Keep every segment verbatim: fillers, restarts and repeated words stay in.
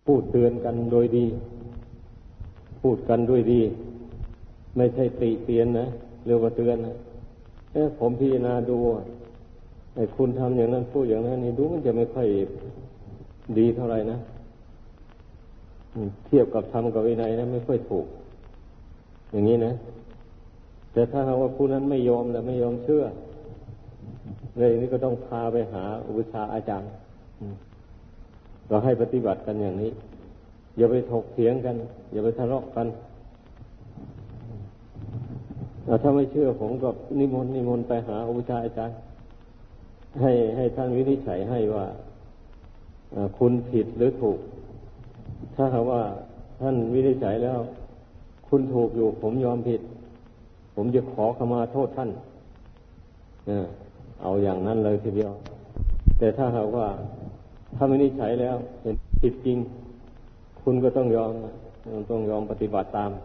พูดเตือนกันโดยดีพูดกันด้วยดีไม่ใช่ติเตียนนะเรียกว่าเตือนนะเอ๊ะผมพิจารณาดูไอ้คุณทำอย่างนั้นพูดอย่างนั้นนี่ดูมันจะไม่ค่อยดีเท่าไหร่นะเทียบกับธรรมกับวินัยนะไม่ค่อยถูกอย่างนี้นะแต่ถ้าหากว่าผู้นั้นไม่ยอมและไม่ยอมเชื่อเลยนี่ก็ต้องพาไปหาอุปชาอาจารย์เราให้ปฏิบัติกันอย่างนี้อย่าไปถกเถียงกันอย่าไปทะเลาะกันถ้าไม่เชื่อผมก็นิมนต์นิมนต์ไปหาอุปชาอาจารย์ให้ให้ท่านวินิจฉัยให้ว่าคุณผิดหรือถูกถ้าหากว่าท่านวินิจฉัยแล้วคุณถูกอยู่ผมยอมผิดผมจะขอขมาโทษท่านเอาอย่างนั้นเลยทีเดียวแต่ถ้าหากว่าถ้าวินิจฉัยแล้วเห็นผิดจริงคุณก็ต้องยอมต้องยอมปฏิบัติตาม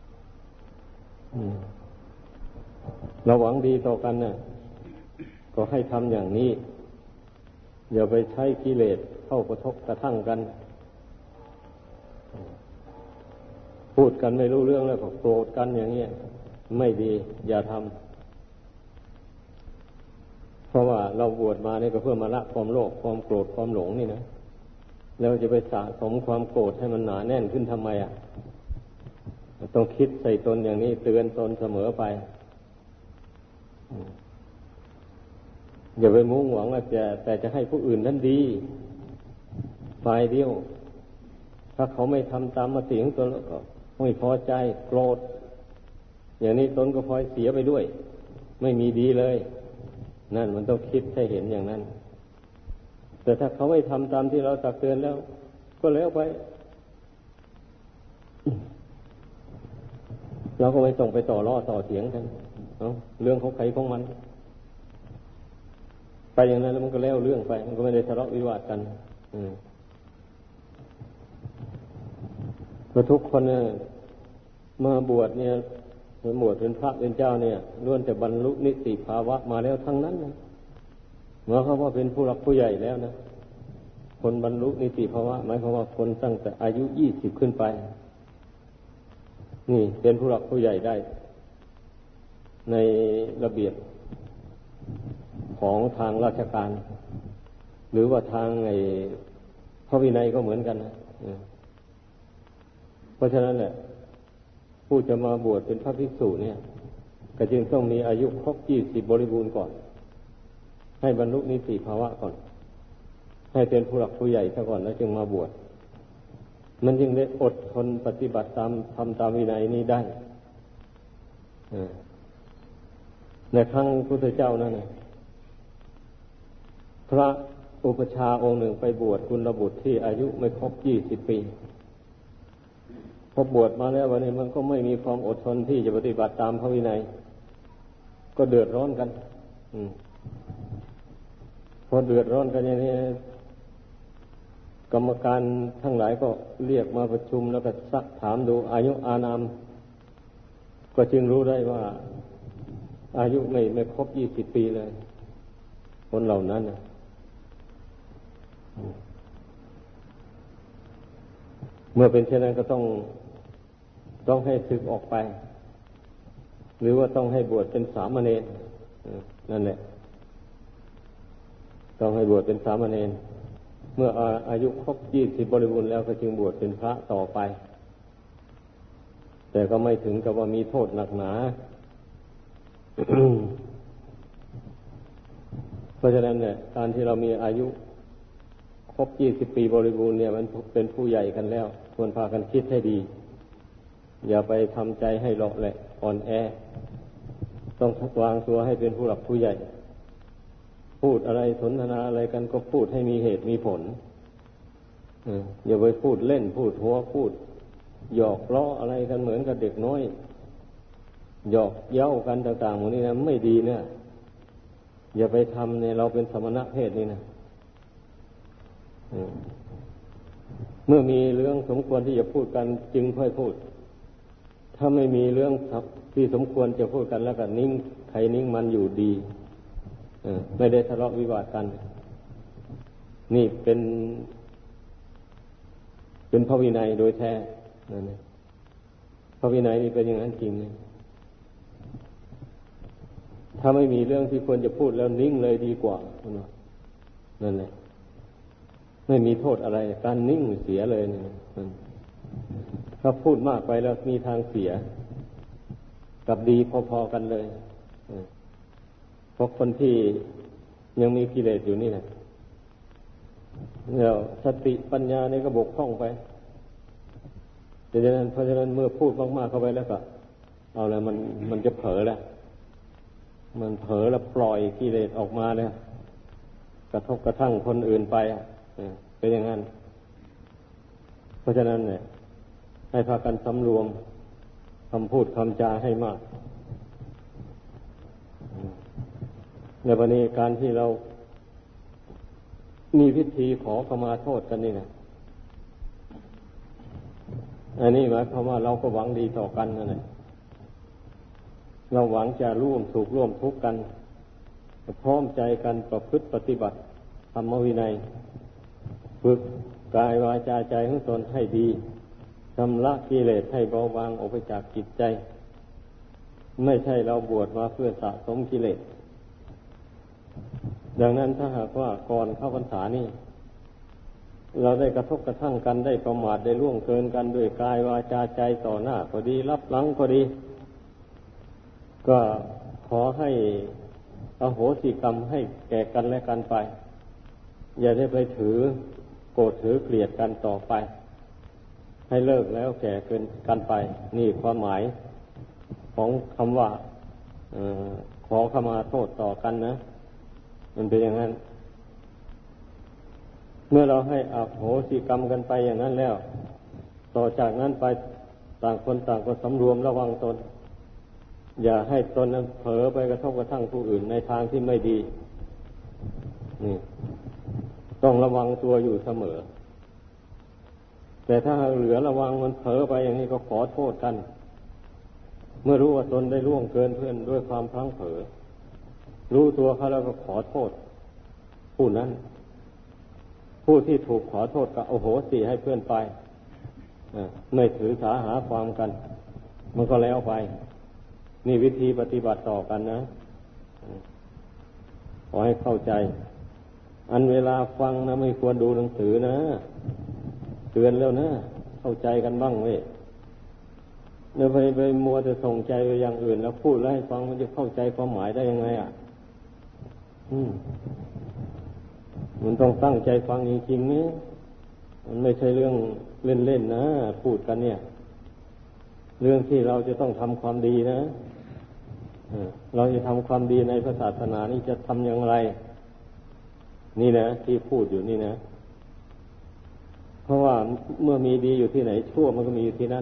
เราหวังดีต่อกันน่ะก็ให้ทำอย่างนี้อย่าไปใช้กิเลสเข้ากระทบกระทั่งกันพูดกันไม่รู้เรื่องแล้วก็โกรธกันอย่างนี้ไม่ดีอย่าทำเพราะว่าเราบวชมาเนี่ยก็เพื่อมาละความโลภความโกรธความหลงนี่นะแล้วจะไปสะสมความโกรธให้มันหนาแน่นขึ้นทำไมอ่ะต้องคิดใส่ตนอย่างนี้เตือนตนเสมอไปอย่าไปมุ่งหวังว่าจะแต่จะให้ผู้อื่นนั้นดีฝ่ายเดียวถ้าเขาไม่ทำตามมติของตนก็ไม่พอใจโกรธอย่างนี้ตนก็พลอยเสียไปด้วยไม่มีดีเลยนั่นมันต้องคิดให้เห็นอย่างนั้นแต่ถ้าเขาไม่ทำตามที่เราตักเตือนแล้วก็แล้วไปเราก็ไม่ต้องไปต่อล้อต่อเถียงกันเนาะเรื่องของใครของมันไปอย่างนั้นแล้วมันก็แล้วเรื่องไปมันก็ไม่ได้ทะเลาะวิวาทกันอืมเพราะทุกคนเนี่ยมาบวชเนี่ยบวชเป็นพระเป็นเจ้าเนี่ยล้วนแต่บรรลุนิติภาวะมาแล้วทั้งนั้นนะหมายความว่าเป็นผู้หลักผู้ใหญ่แล้วนะคนบรรลุนิติภาวะหมายความว่าคนตั้งแต่อายุยี่สิบขึ้นไปนี่เป็นผู้หลักผู้ใหญ่ได้ในระเบียบของทางราชการหรือว่าทางไอ้พระวินัยก็เหมือนกันนะเพราะฉะนั้นแหละผู้จะมาบวชเป็นพระภิกษุเนี่ยก็จึงต้องมีอายุครบยี่สิบบริบูรณ์ก่อนให้บรรลุนิติภาวะก่อนให้เป็นผู้หลักผู้ใหญ่ซะก่อนแล้วจึงมาบวชมันจึงได้อดทนปฏิบัติตามทำตามวินัยนี้ได้ในครั้งพุทธเจ้านั่นนะพระอุปชฌาย์องค์หนึ่งไปบวชกุลบุตรที่อายุไม่ครบยี่สิบปีพอบวชมาแล้ววันนี้มันก็ไม่มีความอดทนที่จะปฏิบัติตามพระวินัยก็เดือดร้อนกันพอเดือดร้อนกันอย่างนี้กรรมการทั้งหลายก็เรียกมาประชุมแล้วก็ซักถามดูอายุอานามก็จึงรู้ได้ว่าอายุไม่ไม่ครบยี่สิบปีเลยคนเหล่านั้นนะเมื่อเป็นเช่นนั้นก็ต้องต้องให้ศึกออกไปหรือว่าต้องให้บวชเป็นสามเณรนั่นแหละต้องให้บวชเป็นสามเณรเมื่ออายุครบยี่สิบบริบูรณ์แล้วก็จึงบวชเป็นพระต่อไปแต่ก็ไม่ถึงกับว่ามีโทษหนักหนา เพราะฉะนั้นเนี่ยการที่เรามีอายุครบยี่สิบปีบริบูรณ์เนี่ยมันเป็นผู้ใหญ่กันแล้วควรพากันคิดให้ดีอย่าไปทำใจให้หลอกแหละอ่อนแอต้องวางตัวให้เป็นผู้หลักผู้ใหญ่พูดอะไรสนทนาอะไรกันก็พูดให้มีเหตุมีผลอย่าไปพูดเล่นพูดหัวพูดหยอกล้ออะไรกันเหมือนกับเด็กน้อยหยอกเย้ากันต่างๆพวกนี้นะไม่ดีเนี่ยอย่าไปทำเนี่ยเราเป็นสมณะเพศนี่นะเมื่อมีเรื่องสมควรที่จะพูดกันจึงค่อยพูดถ้าไม่มีเรื่องที่สมควรจะพูดกันแล้วก็นิ่งใครนิ่งมันอยู่ดีไม่ได้ทะเลาะวิวาทกันนี่เป็นเป็นพระวินัยโดยแท้นั่นเองพระวินัยนี่เป็นอย่างนั้นจริงเนี่ยถ้าไม่มีเรื่องที่ควรจะพูดแล้วนิ่งเลยดีกว่านั่นแหละไม่มีโทษอะไรการนิ่งเสียเลยเนี่ยถ้าพูดมากไปแล้วมีทางเสียกับดีพอๆกันเลยเพราะคนที่ยังมีกิเลสอยู่นี่แหละแล้วสติปัญญานี่ก็บกพร่องไปเพราะฉะนั้นเพราะฉะนั้นเมื่อพูดมากๆเข้าไปแล้วก็เอาแล้วมันมันจะเผลอแล้วมันเผลอแล้วปล่อยกิเลสออกมาเลยกระทบกระทั่งคนอื่นไปเป็นอย่างนั้นเพราะฉะนั้นเนี่ยให้พากันสำรวมคำพูดคำจาให้มากในวันนี้การที่เรามีพิธีขอขมาโทษกันนี่นะอันนี้หมายความว่าเราก็หวังดีต่อกันนั่นแหละเราหวังจะร่วมสุขร่วมทุกข์กันพร้อมใจกันประพฤติปฏิบัติธรรมวินัยฝึกกายวาจาใจของตนให้ดีชำระกิเลสให้เบาบางออกไปจากจิตใจไม่ใช่เราบวชมาเพื่อสะสมกิเลสดังนั้นถ้าหากว่าก่อนเข้าพรรษานี่เราได้กระทบกระทั่งกันได้ประมาทได้ล่วงเกินกันด้วยกายวาจาใจต่อหน้าก็ดีรับหลังก็ดีก็ขอให้อโหสิกรรมให้แก่กันและกันไปอย่าได้ไปถือโกรธถือเกลียดกันต่อไปให้เลิกแล้วแก่เกินกันไปนี่ความหมายของคำว่าเอ่อขอขมาโทษต่อกันนะมันเป็นอย่างนั้นเมื่อเราให้อโหสิกรรมกันไปอย่างนั้นแล้วต่อจากนั้นไปต่างคนต่างก็สำรวมระวังตนอย่าให้ตนนั้นเผลอไปกระทบกระทั่งผู้อื่นในทางที่ไม่ดีนี่ต้องระวังตัวอยู่เสมอแต่ถ้าเหลือระวังมันเผลอไปอย่างนี้ก็ขอโทษกันเมื่อรู้ว่าตนได้ล่วงเกินเพื่อนด้วยความพลั้งเผลอรู้ตัวเขาแล้วก็ขอโทษผู้นั้นผู้ที่ถูกขอโทษก็โอโหสิให้เพื่อนไปไม่ถือสาหาความกันมันก็แล้วไปนี่วิธีปฏิบัติต่อกันนะขอให้เข้าใจอันเวลาฟังนะไม่ควรดูหนังสือนะเตือนแล้วนะเข้าใจกันบ้างเว้ยเดี๋ยวไปไปมัวแต่ส่งใจไปอย่างอื่นแล้วพูดแล้วให้ฟังมันจะเข้าใจความหมายได้ยังไงอ่ะอืมมันต้องตั้งใจฟังจริงๆนี่มันไม่ใช่เรื่องเล่นๆนะพูดกันเนี่ยเรื่องที่เราจะต้องทำความดีนะเราจะทำความดีในพระศาสนานี่จะทำอย่างไรนี่นะที่พูดอยู่นี่นะเพราะว่าเมื่อมีดีอยู่ที่ไหนชั่วมันก็มีอยู่ที่นั่น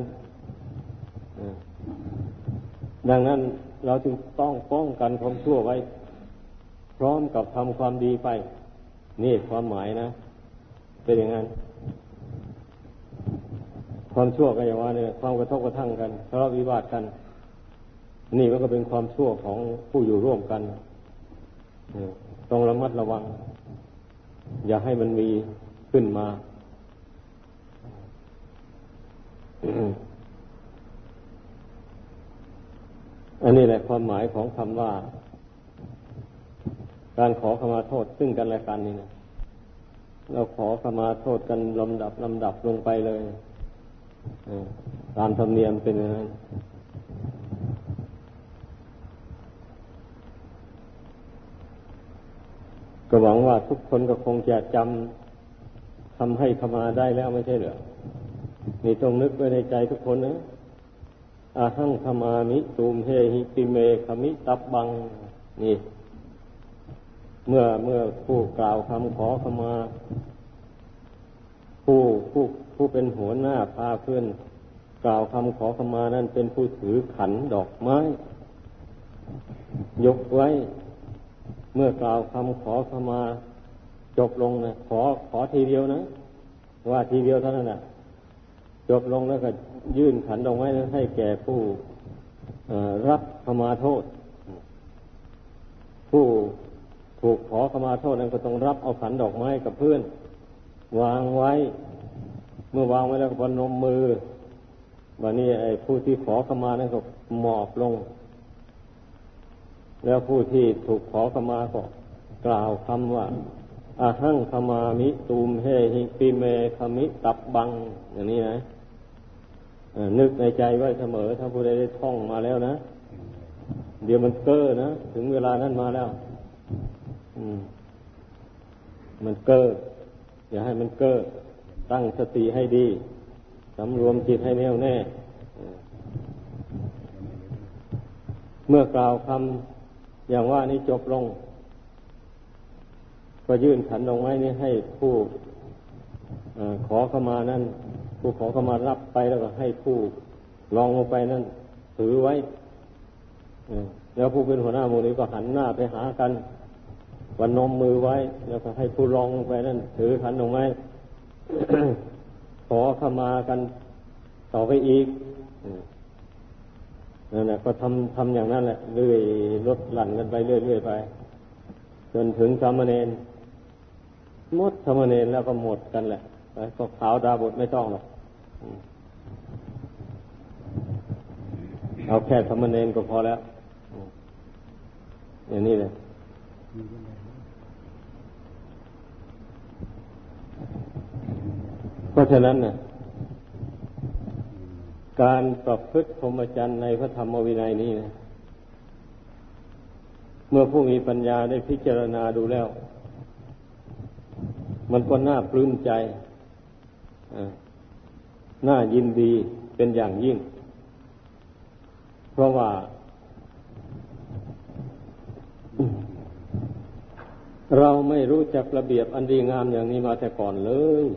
ดังนั้นเราจึงต้องป้องกันความชั่วไว้พร้อมกับทำความดีไปนี่ความหมายนะเป็นอย่างนั้นความชั่วก็อย่างว่าเนี่ยความกระทบกระทั่งกันทะเลาะวิวาทกันนี่มันก็เป็นความชั่วของผู้อยู่ร่วมกันต้องระมัดระวังอย่าให้มันมีขึ้นมาอันนี้แหละความหมายของคำว่าการขอขมาโทษซึ่งกันและกันนี่นะเราขอขมาโทษกันลำดับลำดับลงไปเลยตามธรรมเนียมเป็นอย่างนั้นก็หวังว่าทุกคนก็คงจะจำทำให้ขมาได้แล้วไม่ใช่เหรอนี่ต้องนึกไว้ในใจทุกคนนะอาหังขมามิตูมเฮหิติเมขมิตับบังนี่เมื่อเมื่อผู้กล่าวคำขอขมาผู้ผู้ผู้เป็นหัวหน้าพาเพื่อนกล่าวคำขอขมานั้นเป็นผู้ถือขันดอกไม้ยกไว้เมื่อกล่าวคำขอขมาจบลงนะขอขอทีเดียวนะว่าทีเดียวเท่านั้นนะจบลงแล้วก็ยื่นขันดอกไม้นั้นให้แก่ผู้รับขมาโทษผู้ถูกขอขมาโทษนั้นก็ต้องรับเอาขันดอกไม้กับเพื่อนวางไว้เมื่อวางไว้แล้วก็พนมมือวันนี้ไอ้ผู้ที่ขอขมานั้นก็หมอบลงแล้วผู้ที่ถูกขอขมาก็กล่าวคำว่าอาหังขมามิตูมเฮหิปิเมขมิตับบังอย่างนี้นะนึกในใจไว้เสมอถ้าผู้ใดได้ท่องมาแล้วนะเดี๋ยวมันเก้อนะถึงเวลานั้นมาแล้วมันเก้ออย่าให้มันเก้อตั้งสติให้ดีสำรวมจิตให้แน่วแน่เมื่อกล่าวคำอย่างว่านี้จบลงก็ยื่นขันดอกไม้นี้ให้ผู้ขอเข้ามานั้นผู้ขอเข้ามารับไปแล้วก็ให้ผู้ลองลงไปนั้นถือไว้แล้วผู้เป็นหัวหน้าหมู่นี้ก็หันหน้าไปหากันวันนมมือไว้แล้วก็ให้ผู้ลองลงไปนั้นถือขันดอกไม้ ขอเข้ามากันต่อไปอีกนั่นแหละก็ทำทำอย่างนั้นแหละเรื่อยลดหลั่นกันไปเรื่อยๆไปจนถึงสามเณรหมดสามเณรแล้วก็หมดกันแหละก็ขาวดาบทไม่ต้องหรอกเอาแค่สามเณรก็พอแล้วอย่างนี้เลยเพราะฉะนั้นน่ะการประพฤติพรหมจรรย์ในพระธรรมวินัยนี้นะเมื่อผู้มีปัญญาได้พิจารณาดูแล้วมันก็น่าปลื้มใจน่ายินดีเป็นอย่างยิ่งเพราะว่าเราไม่รู้จักระเบียบอันดีงามอย่างนี้มาแต่ก่อนเลย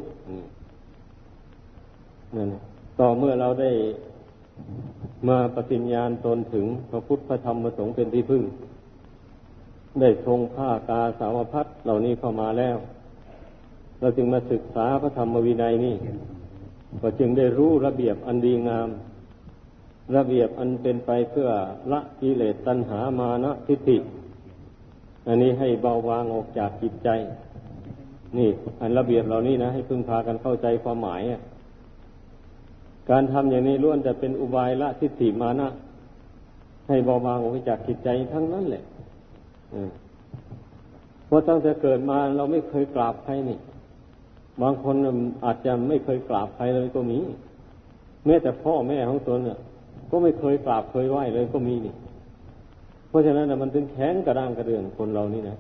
นั่นต่อเมื่อเราได้มาปฏิญญาณตนถึงพระพุทธพระธรรมพระสงฆ์เป็นที่พึ่งได้ทรงผ้ากาสาวพัสเหล่านี้เข้ามาแล้วเราจึงมาศึกษาพระธรรมวินัยนี่ก็จึงได้รู้ระเบียบอันดีงามระเบียบอันเป็นไปเพื่อละกิเลสตัณหามานะทิฏฐิอันนี้ให้เบาบางออกจากจิตใจนี่อันระเบียบเหล่านี้นะให้พึงพากันเข้าใจความหมายการทำอย่างนี้ล้วนแต่เป็นอุบายละทิฏฐิมานะให้เบาบางออกจากจิตใจทั้งนั้นแหละเพราะตั้งแต่เกิดมาเราไม่เคยกราบใครนี่บางคนอาจจะไม่เคยกราบใครเลยก็มีแม้แต่พ่อแม่ของตนเนี่ยก็ไม่เคยกราบเคยไหว้เลยก็มีนี่เพราะฉะนั้นมันเป็นแข็งกระด้างกระเดื่องคนเรานี่นะ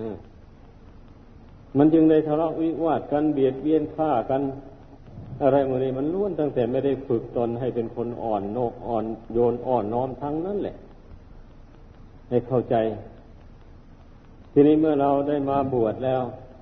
มันจึงได้ทะเลาะวิวาทกันเบียดเบียนฆ่ากันอะไรหมดนี้มันล้วนตั้งแต่ไม่ได้ฝึกตนให้เป็นคนอ่อนโนอ่อนโยนอ่อนน้อมทั้งนั้นแหละให้เข้าใจทีนี้เมื่อเราได้มาบวชแล้ว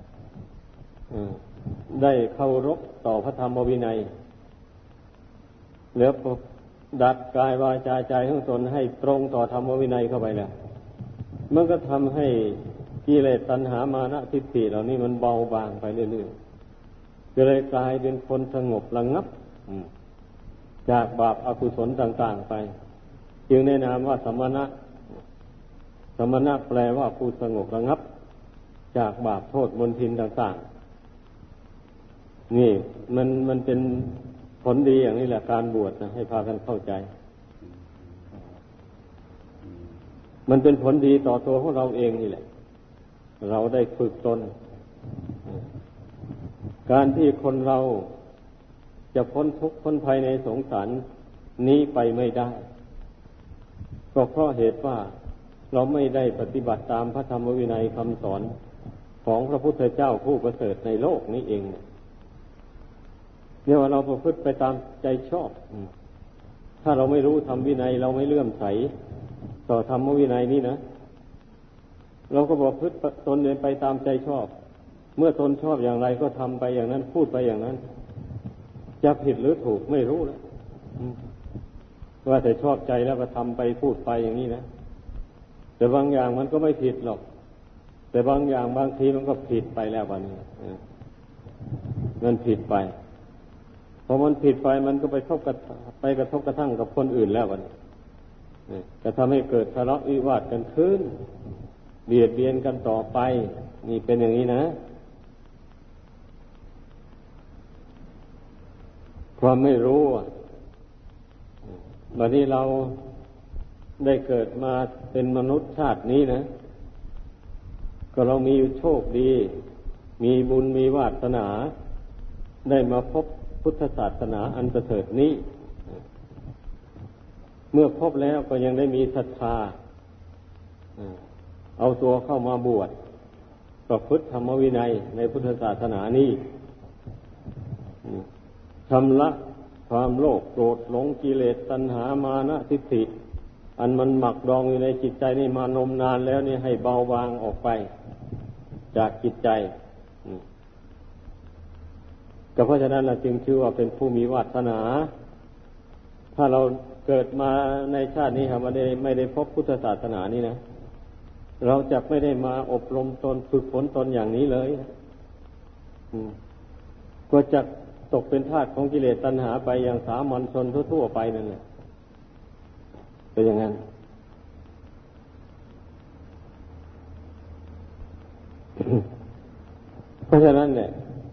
ได้เคารพต่อพระธรรมวินัยแล้วดัดกายวาจาใจของตนให้ตรงต่อธรรมวินัยเข้าไปแล้วมันก็ทำให้กิเลสตัณหามานะทิฏฐิเหล่านี้มันเบาบางไปเรื่อยๆก็เลยกลายเป็นคนสงบระงับจากบาปอกุศลต่างๆไปจึงแนะนำว่าสมณะสมณะแปลว่าผู้สงบระงับจากบาปโทษมลทินต่างๆนี่มันมันเป็นผลดีอย่างนี้แหละการบวชนะให้พากันเข้าใจมันเป็นผลดีต่อตัวของเราเองนี่แหละเราได้ฝึกตนการที่คนเราจะพ้นทุกข์พ้นภัยในสงสารนี้ไปไม่ได้ก็เพราะเหตุว่าเราไม่ได้ปฏิบัติตามพระธรรมวินัยคำสอนของพระพุทธเจ้าผู้ประเสริฐในโลกนี้เองเนี่ยว่าเราประพฤติไปตามใจชอบถ้าเราไม่รู้ธรรมวินัยเราไม่เลื่อมใสต่อธรรมวินัยนี้นะเราก็ประพฤติตนไปตามใจชอบเมื่อตนชอบอย่างไรก็ทำไปอย่างนั้นพูดไปอย่างนั้นจะผิดหรือถูกไม่รู้แล้วว่าแต่ชอบใจแล้วก็ทำไปพูดไปอย่างนี้นะแต่บางอย่างมันก็ไม่ผิดหรอกแต่บางอย่างบางทีมันก็ผิดไปแล้ววันนี้มันผิดไปพอมันผิดไปมันก็ไปทบกับไปกระทบกระทั่งกับคนอื่นแล้ววันนี้จะทำให้เกิดทะเลาะวิวาทกันขึ้นเบียดเบียนกันต่อไปนี่เป็นอย่างนี้นะความไม่รู้บัดนี้เราได้เกิดมาเป็นมนุษย์ชาตินี้นะก็เรามีโชคดีมีบุญมีวาสนาได้มาพบพุทธศาสนาอันประเสริฐนี้เมื่อพบแล้วก็ยังได้มีศรัทธาเอาตัวเข้ามาบวชประพฤติธรรมวินัยในพุทธศาสนานี้ชำระความโลภโกรธหลงกิเลสตัณหามานะทิฏฐิอันมันหมักดองอยู่ในจิตใจนี่มานมนานแล้วนี่ให้เบาบางออกไปจากจิตใจก็เพราะฉะนั้นเราจึงชื่อว่าเป็นผู้มีวาสนาถ้าเราเกิดมาในชาตินี้ครับไม่ได้ไม่ได้พบพุทธศาสนานี่นะเราจะไม่ได้มาอบรมตนฝึกฝนตนอย่างนี้เลยก็จะตกเป็นทาสของกิเลสตัณหาไปอย่างสามัญชนทั่วๆไปนั่นแหละเป็นอย่างนั้นเพราะฉะนั้นเนี่ย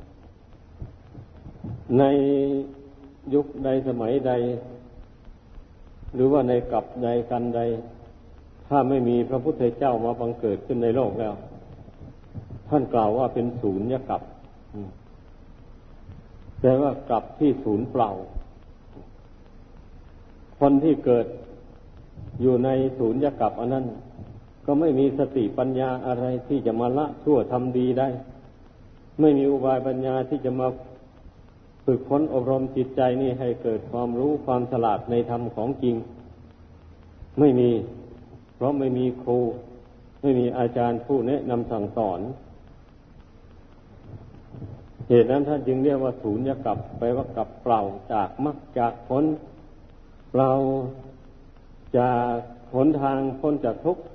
ในยุคใดสมัยใดหรือว่าในกัปใดกันใดถ้าไม่มีพระพุทธเจ้ามาบังเกิดขึ้นในโลกแล้วท่านกล่าวว่าเป็นศูนย์กัปแปลว่ากลับที่ศูนย์เปล่าคนที่เกิดอยู่ในศูนย์กัปอันนั้นก็ไม่มีสติปัญญาอะไรที่จะมาละชั่วทำดีได้ไม่มีอุบายปัญญาที่จะมาฝึกฝนอบรมจิตใจนี่ให้เกิดความรู้ความฉลาดในธรรมของจริงไม่มีเพราะไม่มีครูไม่มีอาจารย์ผู้แนะนำสั่งสอนเหตุนั้นท่านจึงเรียกว่าศูนย์กัปแปลว่ากัปเปล่าจากมรรคจากผลเปล่าจากหนทางพ้นจากทุกข์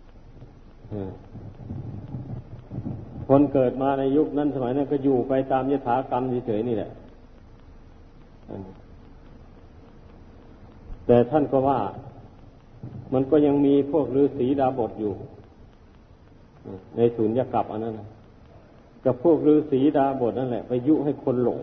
คนเกิดมาในยุคนั้นสมัยนั้นก็อยู่ไปตามยถากรรมเฉยๆนี่แหละแต่ท่านก็ว่ามันก็ยังมีพวกฤาษีดาบทอยู่ในศูนย์กัปอันนั้นกับพวกฤาษีดาบทนั่นแหละไปยุให้คนหลง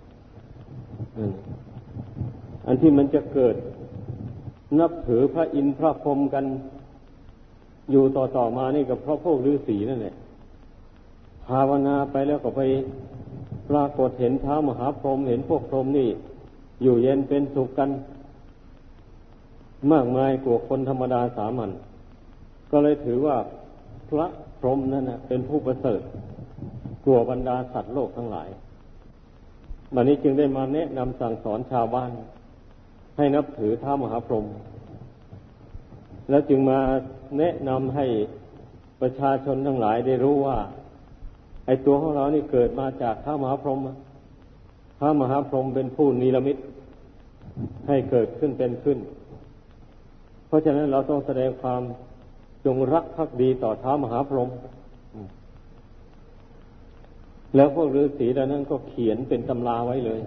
อันที่มันจะเกิดนับถือพระอินทร์พระพรหมกันอยู่ต่อๆมานี่ก็เพราะพวกฤาษีนั่นแหละภาวนาไปแล้วก็ไปปรากฏเห็นท้าวมหาพรหมเห็นพวกพรหมนี่อยู่เย็นเป็นสุขกันมากมายกว่าคนธรรมดาสามัญก็เลยถือว่าพระพรหมนั่นนะเป็นผู้ประเสริฐกว่าบรรดาสัตว์โลกทั้งหลายบัดนี้จึงได้มาแนะนำสั่งสอนชาวบ้านให้นับถือท้าวมหาพรหมแล้วจึงมาแนะนำให้ประชาชนทั้งหลายได้รู้ว่าไอ้ตัวของเรานี่เกิดมาจากท้าวมหาพรหมท้าวมหาพรหมเป็นผู้นิรมิตให้เกิดขึ้นเป็นขึ้นเพราะฉะนั้นเราต้องแสดงความจงรักภักดีต่อท้าวมหาพรหมแล้วพวกฤาษีเหล่านั้นก็เขียนเป็นตำราไว้เลย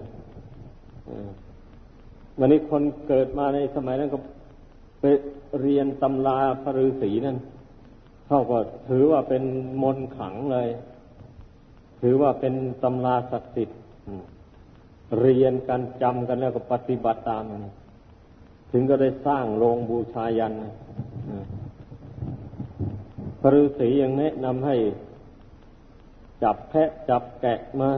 วันนี้คนเกิดมาในสมัยนั้นก็ไปเรียนตำราพระฤาษีนั่นเขาก็ถือว่าเป็นมนต์ขลังเลยถือว่าเป็นตำราศักดิ์สิทธิ์เรียนกันจำกันแล้วก็ปฏิบัติตามถึงก็ได้สร้างโรงบูชายันพระฤาษียังแนะนำให้จับแพะจับแกะมา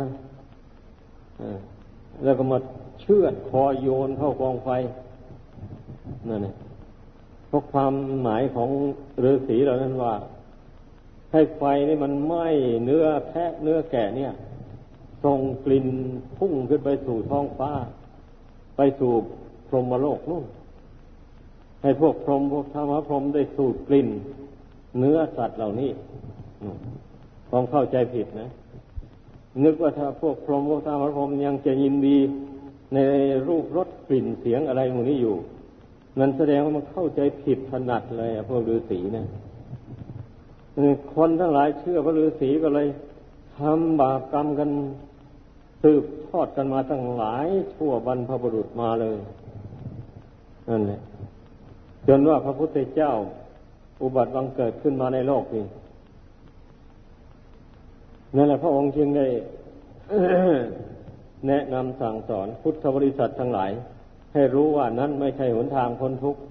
แล้วก็มาเชือดคอโยนเข้ากองไฟนั่นเองเพราะความหมายของฤาษีเหล่านั้นว่าให้ไฟนี่มันไหม้เนื้อแพะเนื้อแกะเนี่ยส่งกลิ่นพุ่งขึ้นไปสู่ท้องฟ้าไปสู่พรหมโลกนู่นให้พวกพรหมพวกธรรมพรหมได้สูดกลิ่นเนื้อสัตว์เหล่านี้ความเข้าใจผิดนะนึกว่าถ้าพวกพรหมพวกธรรมพรหมยังจะยินดีในรูปรสกลิ่นเสียงอะไรหมู่นี้อยู่นั่นแสดงว่ามันเข้าใจผิดถนัดเลยพวกฤาษีนะคนทั้งหลายเชื่อพระฤาษีก็เลยทำบาปกรรมกันสืบทอดกันมาตั้งหลายชั่วบรรพบุรุษมาเลยนั่นแหละจนว่าพระพุทธเจ้าอุบัติบังเกิดขึ้นมาในโลกนี้นั่นแหละพระองค์จึงได้แนะนำสั่งสอนพุทธบริษัททั้งหลายให้รู้ว่านั้นไม่ใช่หนทางพ้นทุกข์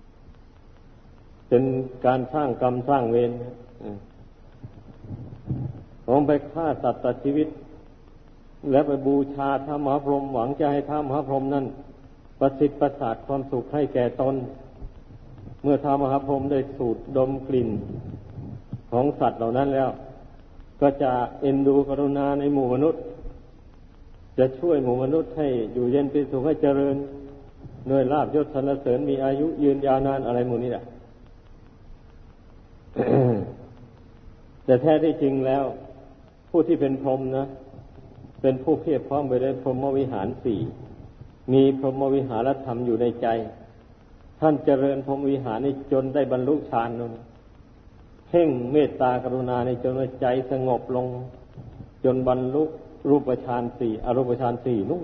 เป็นการสร้างกรรมสร้างเวรผมไปฆ่าสัตว์ตัดชีวิตแล้วไปบูชาท้าวมหาพรหมหวังจะให้ท้าวมหาพรหมนั้นประสิทธิ์ประสาทความสุขให้แก่ตนเมื่อท้าวมหาพรหมได้สูดดมกลิ่นของสัตว์เหล่านั้นแล้วก็จะเอ็นดูกรุณาในหมู่มนุษย์จะช่วยหมู่มนุษย์ให้อยู่เย็นเป็นสุขให้เจริญด้วยลาภยศสรรเสริญมีอายุยืนยาวนานอะไรหมู่นี้แหละ แต่แท้ที่จริงแล้วผู้ที่เป็นพรหมนะเป็นผู้เพียรพร้อมไปด้วยพรหมวิหารสี่มีพรหมวิหารธรรมอยู่ในใจท่านเจริญพรหมวิหารนี้จนได้บรรลุฌานนั่นเพ่งเมตตากรุณาในจนใจสงบลงจนบรรลุรูปฌานสี่อรูปฌานสี่นู่น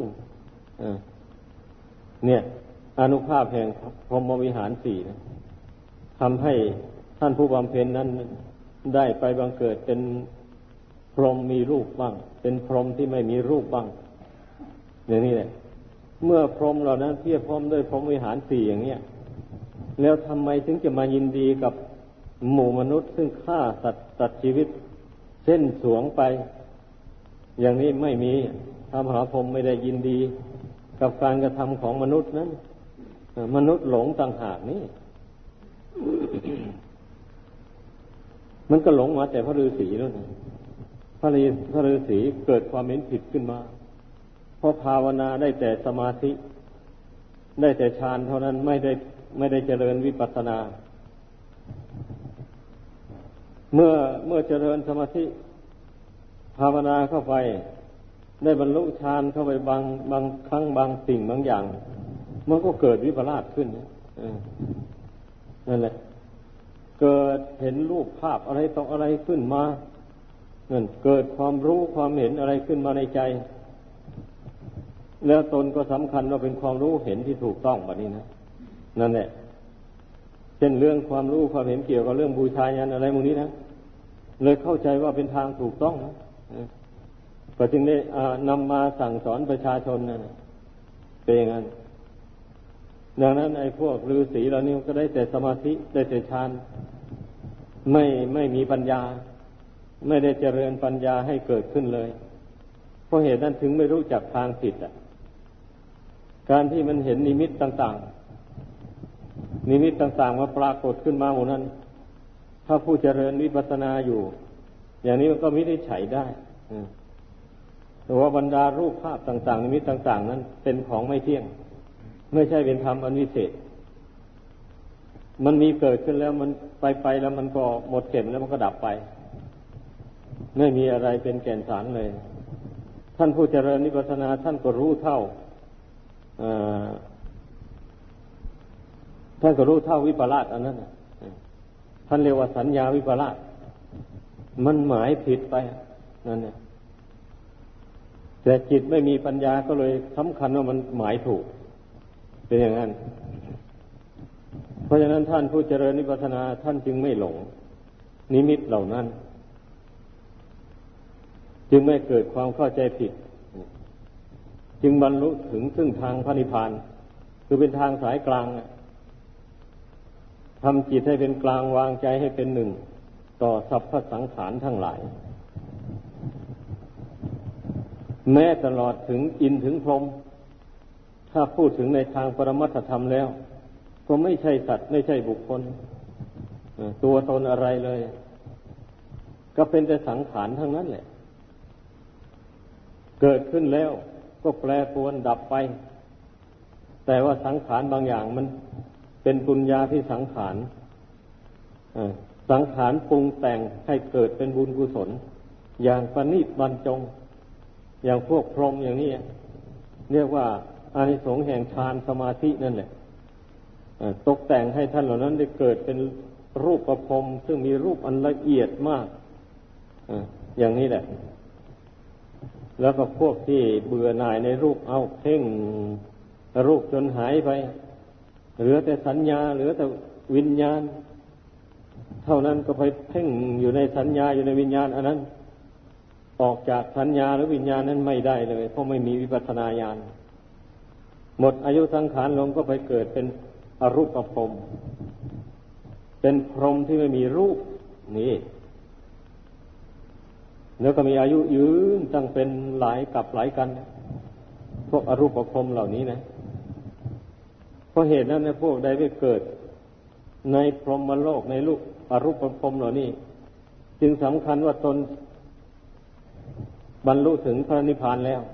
เนี่ยอานุภาพแห่งพรหมวิหารสี่นะทำให้ท่านผู้บำเพ็ญนั้นได้ไปบังเกิดเป็นพรหมมีรูปบ้างเป็นพรหมที่ไม่มีรูปบ้างอย่างนี้แหละเมื่อพรหมเหล่านั้นเพียรพร้อมด้วยพรหมวิหารสี่อย่างเนี้ยแล้วทำไมถึงจะมายินดีกับหมู่มนุษย์ซึ่งฆ่าสัตว์ตัดชีวิตเส้นสวงไปอย่างนี้ไม่มีท้าวมหาพรหมไม่ได้ยินดีกับการกระทำของมนุษย์นั้นมนุษย์หลงต่างหากนี่ มันก็หลงมาแต่พระฤาษีนั่นพระฤาพระฤาษีเกิดความเห็นผิดขึ้นมาเพราะภาวนาได้แต่สมาธิได้แต่ฌานเท่านั้นไม่ได้ไม่ได้เจริญวิปัสสนาเมื่อเมื่อเจริญสมาธิภาวนาเข้าไปได้บรรลุฌานเข้าไปบางบางครั้งบางสิ่งบางอย่างมันก็เกิดวิปลาสขึ้นนั่นแหละเกิดเห็นรูปภาพอะไรต่ออะไรขึ้นมานั่นเกิดความรู้ความเห็นอะไรขึ้นมาในใจแล้วตนก็สำคัญว่าเป็นความรู้เห็นที่ถูกต้องแบบนี้นะนั่นแหละเช่นเรื่องความรู้ความเห็นเกี่ยวกับเรื่องบูชายันอะไรพวกนี้นะเลยเข้าใจว่าเป็นทางถูกต้องนะก็จึงได้นำมาสั่งสอนประชาชนนะเป็นอย่างนั้นดังนั้นไอ้พวกฤาษีเหล่านี้ก็ได้แต่สมาธิได้แต่ฌานไม่ไม่มีปัญญาไม่ได้เจริญปัญญาให้เกิดขึ้นเลยเพราะเหตุนั้นถึงไม่รู้จักทางผิดอ่ะการที่มันเห็นนิมิตต่างๆนิมิตต่างๆมาปรากฏขึ้นมาหมดนั้นถ้าผู้เจริญวิปัสสนาอยู่อย่างนี้มันก็วินิจฉัยได้แต่ว่าบรรดารูปภาพต่างๆนิมิตต่างๆนั้นเป็นของไม่เที่ยงไม่ใช่เป็นธรรมอันวิเศษมันมีเกิดขึ้นแล้วมันไปไปแล้วมันก็หมดเข็มแล้วมันก็ดับไปไม่มีอะไรเป็นแก่นสารเลยท่านผู้เจริญวิปัสสนาท่านก็รู้เท่าท่านก็รู้เท่าวิปลาสอันนั้นท่านเรียกว่าสัญญาวิปลาสมันหมายผิดไปนั่นเนี่ยแต่จิตไม่มีปัญญาก็เลยสำคัญว่ามันหมายถูกเป็นอย่างนั้นเพราะฉะนั้นท่านผู้เจริญวิปัสสนาท่านจึงไม่หลงนิมิตเหล่านั้นจึงไม่เกิดความเข้าใจผิดจึงบรรลุถึงซึ่งทางพระนิพพานคือเป็นทางสายกลางทำจิตให้เป็นกลางวางใจให้เป็นหนึ่งต่อสรรพสังขารทั้งหลายแม้ตลอดถึงอินทร์ถึงพรหมถ้าพูดถึงในทางปรมัตถธรรมแล้วก็ไม่ใช่สัตว์ไม่ใช่บุคคลตัวตนอะไรเลยก็เป็นแต่สังขารทั้งนั้นแหละเกิดขึ้นแล้วก็แปรปรวนดับไปแต่ว่าสังขารบางอย่างมันเป็นปุญญาที่สังขารสังขารปรุงแต่งให้เกิดเป็นบุญกุศลอย่างประณีตบรรจงอย่างพวกพรหมอย่างนี้เรียกว่าอานิสงส์แห่งฌานสมาธินั่นแหละตกแต่งให้ท่านเหล่านั้นได้เกิดเป็นรูปประพรหมซึ่งมีรูปอันละเอียดมากอย่างนี้แหละแล้วก็พวกที่เบื่อหน่ายในรูปเอาเพ่งรูปจนหายไปเหลือแต่สัญญาเหลือแต่วิญญาณเท่านั้นก็ไปเพ่งอยู่ในสัญญาอยู่ในวิญญาณอันนั้นออกจากสัญญาหรือวิญญาณนั้นไม่ได้เลยเพราะไม่มีวิปัสสนาญาณหมดอายุสังขารลงก็ไปเกิดเป็นอรูปพรหมเป็นพรหมที่ไม่มีรูปนี่แล้วก็มีอายุยืนตั้งเป็นหลายกับหลายกันพวกอรูปพรหมเหล่านี้นะเพราะเหตุนั้นนะพวกใดไปเกิดในพรหมโลกในรูปอรูปพรหมเหล่านี้จึงสำคัญว่าตนบรรลุถึงพระนิพพานแล้ว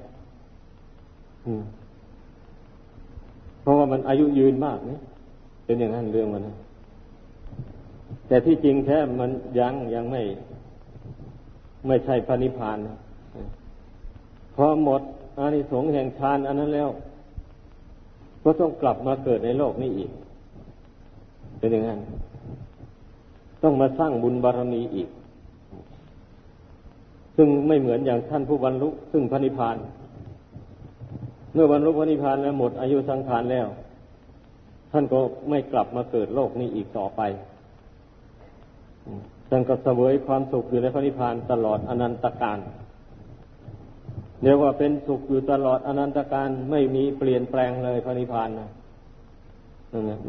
เพราะว่ามันอายุยืนมากนี่เป็นอย่างนั้นเรื่องมันนะแต่ที่จริงแท้มันยังยังไม่ไม่ใช่พระนิพพานนะพอหมดอานิสงส์แห่งฌานอันนั้นแล้วก็ต้องกลับมาเกิดในโลกนี้อีกเป็นอย่างนั้นต้องมาสร้างบุญบารมีอีกซึ่งไม่เหมือนอย่างท่านผู้บรรลุซึ่งพระนิพพานเมื่อบรรลุพระนิพพานแล้วหมดอายุสังขารแล้วท่านก็ไม่กลับมาเกิดโลกนี้อีกต่อไปท่านก็เสวยความสุขอยู่ในพระนิพพานตลอดอนันตกาลเรียกว่าเป็นสุขอยู่ตลอดอนันตกาลไม่มีเปลี่ยนแปลงเลยพระนิพพานนะนั่นแหละ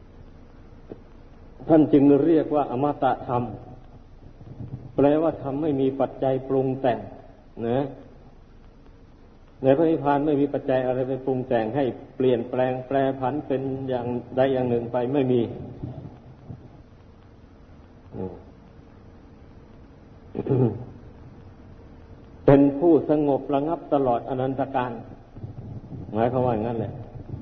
ท่านจึงเรียกว่าอมตะธรรมแปลว่าธรรมไม่มีปัจจัยปรุงแต่งนะในพระนิพพานไม่มีปัจจัยอะไรไปปรุงแต่งให้เปลี่ยนแปลงแปรผันเป็นอย่างใดอย่างหนึ่งไปไม่มีเป็นผู้สงบระงับตลอดอนันตกาลหมายความว่าอย่างนั้นแหละ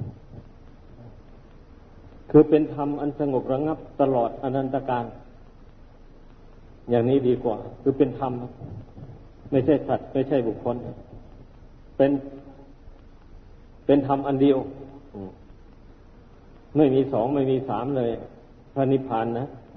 คือเป็นธรรมอันสงบระงับตลอดอนันตกาลอย่างนี้ดีกว่าคือเป็นธรรมไม่ใช่สัตว์ไม่ใช่บุคคลเป็นเป็นธรรมอันเดียวไม่มีสองไม่มีสามเลยพระนิพพานนะ